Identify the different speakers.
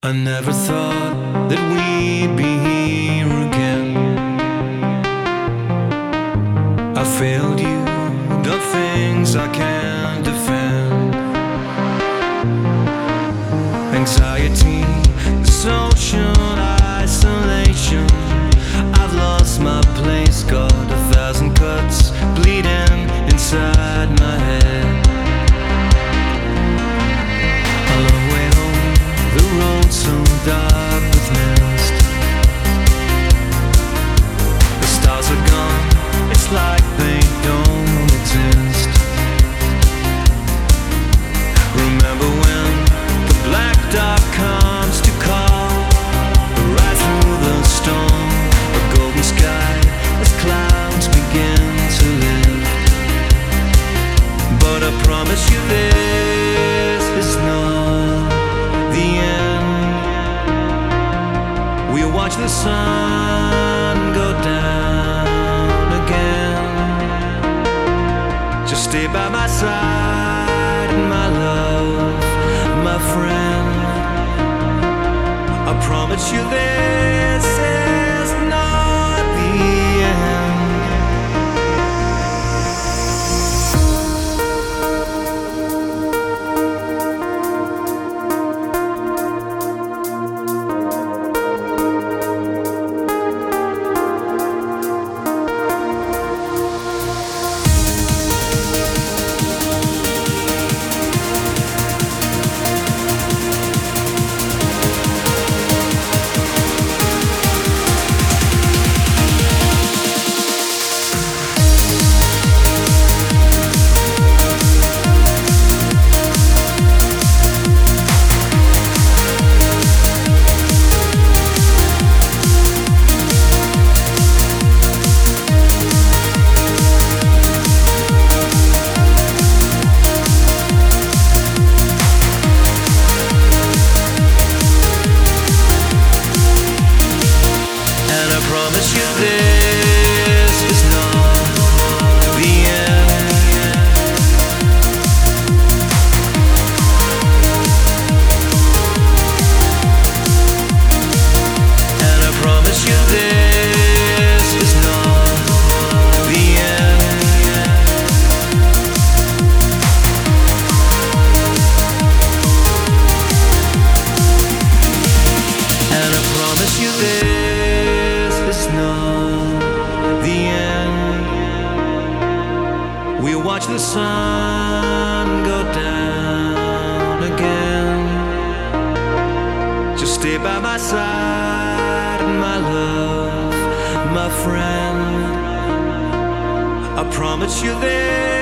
Speaker 1: I never thought that we'd be here again. I failed you, done things I can't defend. Anxiety, social isolation. I've lost my place, got 1,000 cuts bleeding inside my head. A long way home, the road so dark with mist. The stars are gone, it's like they don't exist. Remember when the black dark comes to call, right through the storm, a golden sky as clouds begin to lift. But I promise you this is not the end. We'll watch the sun go down again. Just stay by my side, my love, my friend. I promise you this is not the end. Promise you this is not the end. And I promise you this is not the end. And I promise you this is not the end. We'll watch the sun go down again. Just stay by my side, my love, my friend. I promise you this